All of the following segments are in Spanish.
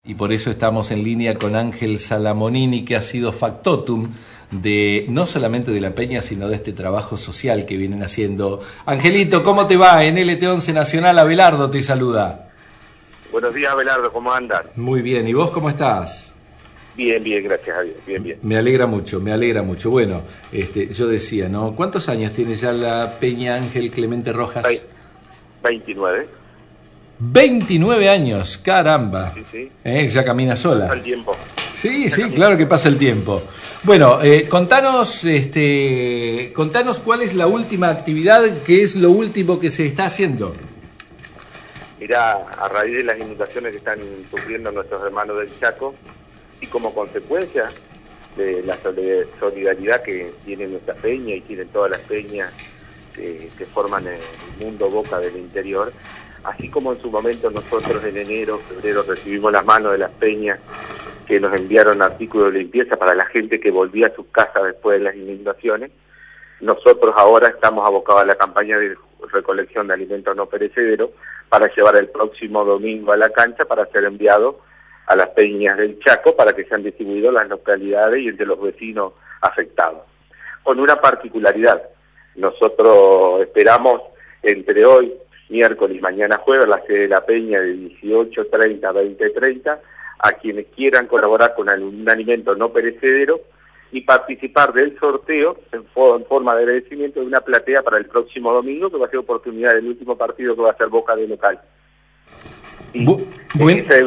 y por eso estamos en línea con Ángel Salamonini, que ha sido factotum de no solamente de la Peña, sino de este trabajo social que vienen haciendo. Angelito, ¿cómo te va? En LT11 Nacional, Abelardo te saluda. Buenos días, Abelardo, ¿cómo andan? Muy bien, ¿y vos cómo estás? Bien, bien, gracias a Dios, bien, bien. Me alegra mucho, me alegra mucho. Bueno, yo decía, ¿no? ¿Cuántos años tiene ya la Peña Ángel Clemente Rojas? 29. 29 años, caramba. Sí, sí. Ya camina sola. Pasa el tiempo. Sí, sí, claro que pasa el tiempo. Bueno, contanos cuál es la última actividad, qué es lo último que se está haciendo. Mirá, a raíz de las inundaciones que están sufriendo nuestros hermanos del Chaco y como consecuencia de la solidaridad que tiene nuestra peña y tienen todas las peñas que forman el mundo Boca del interior, así como en su momento nosotros en enero, febrero recibimos las manos de las peñas que nos enviaron artículos de limpieza para la gente que volvía a sus casas después de las inundaciones, nosotros ahora estamos abocados a la campaña de recolección de alimentos no perecederos para llevar el próximo domingo a la cancha para ser enviado a las peñas del Chaco para que sean distribuidos en las localidades y entre los vecinos afectados. Con una particularidad, nosotros esperamos entre hoy, miércoles y mañana jueves, la sede de la peña de 18:30 a 20:30, a quienes quieran colaborar con un alimento no perecedero y participar del sorteo en forma de agradecimiento de una platea para el próximo domingo, que va a ser oportunidad del último partido que va a ser Boca de local. Y ese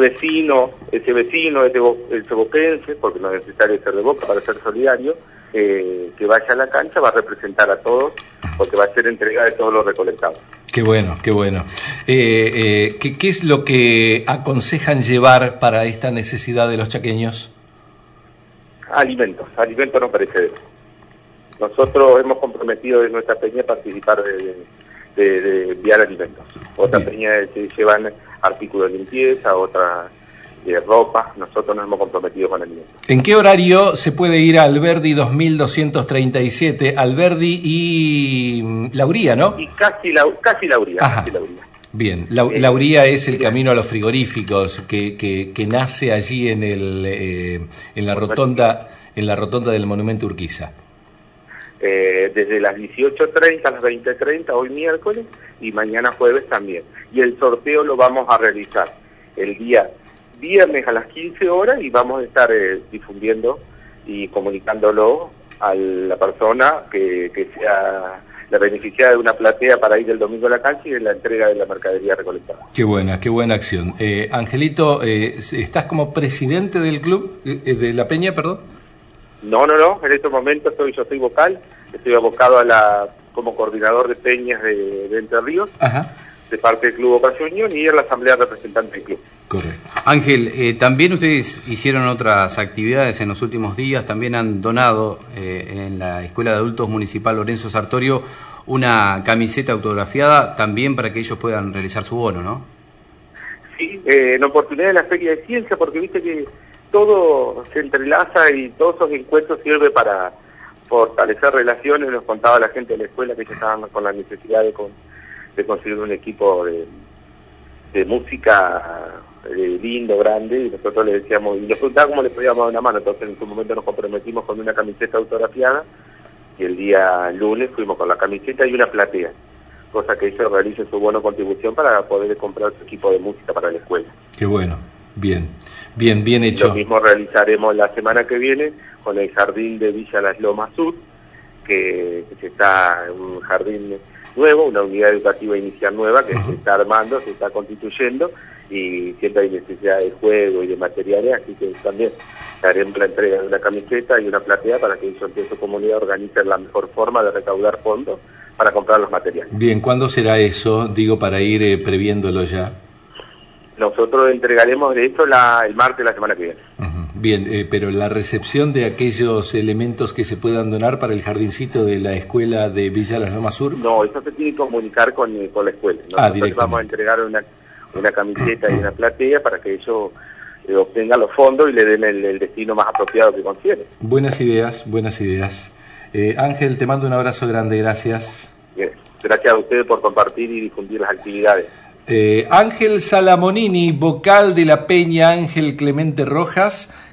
boquense, porque no es necesario ser de Boca para ser solidario, que vaya a la cancha va a representar a todos, porque va a ser entrega de todos los recolectados. Qué bueno, qué bueno. ¿Qué es lo que aconsejan llevar para esta necesidad de los chaqueños? Alimentos no perecederos. Nosotros hemos comprometido en nuestra peña participar de enviar alimentos. Otra peña se llevan artículos de limpieza, otra de ropa. Nosotros nos hemos comprometido con alimentos. ¿En qué horario se puede ir a Alberdi 2237, Alberdi y Lauría, no? Y casi Lauría. Ajá. Casi Lauría. Bien, Lauría es el camino a los frigoríficos que nace allí en la rotonda del Monumento Urquiza. Desde las 18:30 a las 20:30 hoy miércoles y mañana jueves también. Y el sorteo lo vamos a realizar el día viernes a las 15 horas y vamos a estar difundiendo y comunicándolo a la persona que sea la beneficiada de una platea para ir el domingo a la cancha y de la entrega de la mercadería recolectada. Qué buena acción. Angelito, ¿estás como presidente del club, de la Peña, perdón? No, en estos momentos yo soy vocal, estoy abocado como coordinador de peñas de Entre Ríos, ajá, de parte del Club Boca Juniors y en la asamblea representante del club. Correcto. Ángel, también ustedes hicieron otras actividades en los últimos días, también han donado en la Escuela de Adultos Municipal Lorenzo Sartorio una camiseta autografiada también para que ellos puedan realizar su bono, ¿no? Sí, en oportunidad de la Feria de Ciencia, porque viste que todo se entrelaza y todos esos encuentros sirven para fortalecer relaciones. Nos contaba la gente de la escuela que ellos estaban con la necesidad de conseguir un equipo de música lindo, grande, y nosotros les decíamos, y les preguntaba cómo les podíamos dar una mano. Entonces en su momento nos comprometimos con una camiseta autografiada y el día lunes fuimos con la camiseta y una platea, cosa que ellos realicen su bono contribución para poder comprar su equipo de música para la escuela. Qué bueno, bien hecho. Lo mismo realizaremos la semana que viene con el jardín de Villa Las Lomas Sur, que se está en un jardín nuevo, una unidad educativa inicial nueva que se está armando, se está constituyendo y siempre hay necesidad de juego y de materiales, así que también haremos la entrega de una camiseta y una platea para que ellos en su comunidad organicen la mejor forma de recaudar fondos para comprar los materiales. Bien, ¿cuándo será eso? Digo, para ir previéndolo ya. Nosotros entregaremos de esto el martes de la semana que viene. Bien, pero la recepción de aquellos elementos que se puedan donar para el jardincito de la escuela de Villa Las Lomas Sur. No, eso se tiene que comunicar con la escuela. Nosotros vamos a entregar una camiseta y una platea para que ellos obtengan los fondos y le den el destino más apropiado que consideren. Buenas ideas. Ángel, te mando un abrazo grande, gracias. Bien. Gracias a ustedes por compartir y difundir las actividades. Ángel Salamonini, vocal de la Peña Ángel Clemente Rojas,